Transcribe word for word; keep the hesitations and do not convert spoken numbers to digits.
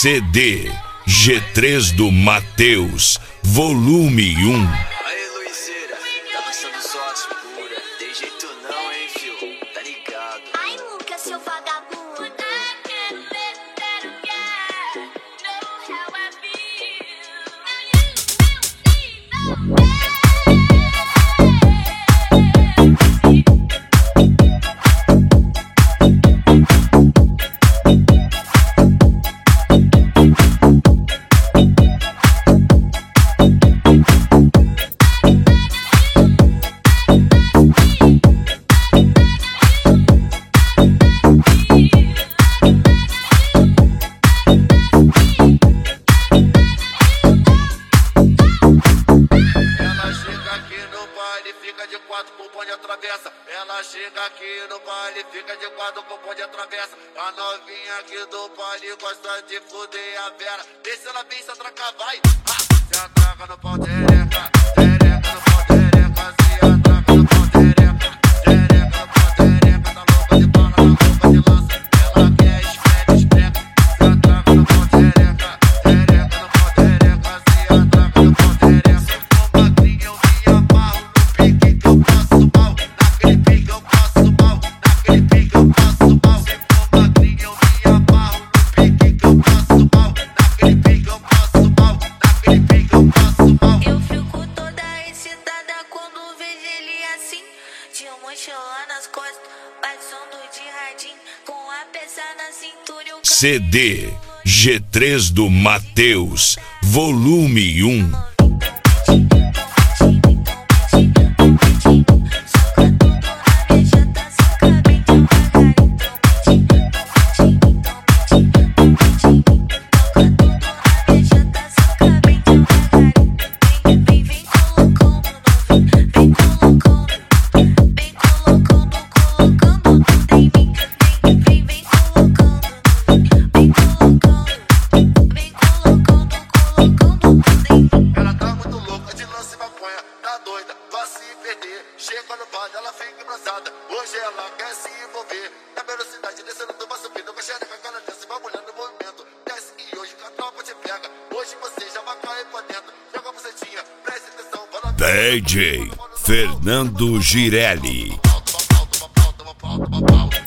C D G três do Mateus, volume um. Aí, Luizeira, tá lançando sócio pura. Tem jeito não, hein, fio? Tá ligado? Ai, Lucas, seu vagabundo. Fica de quatro com o bonde atravessa. Ela chega aqui no baile, fica de quatro com o bonde atravessa. A novinha aqui do baile gosta de fuder a Vera. Deixa ela vir, se atraca, vai. Ah, se atraca no pau, tereca. Tereca no pau, tereca. Se atraca no pau, tereca. Tereca no pau, tereca. Tá louca de bala, tá louca de lança. Ela quer esfrega, esfrega. Se atraca no pau, tereca. Tereca no pau, tereca. Se atraca no pau, tereca. Se for magrinha, eu me amarro. Eu passo mal, naquele pique eu passo mal, naquele pique eu passo mal. Se for magrinha eu me amarro, no pique que eu passo mal, naquele pique eu passo mal, naquele pique eu passo mal. Eu fico toda excitada quando vejo ele assim, de mochila nas costas, passando de radinho, com a peça na cintura. Eu C D G três do Mateus, volume um. Chega no bar, ela fica embraçada. Hoje ela quer se envolver. Na velocidade, descendo do baço, subindo, mexendo com a cara, desce, bagulhando o movimento. Desce e hoje que a tropa te pega. Hoje você já vai cair pra dentro. Joga a bucetinha, preste atenção. D J Fernando Girelli. Toma pau, toma pau, toma pau, toma pau.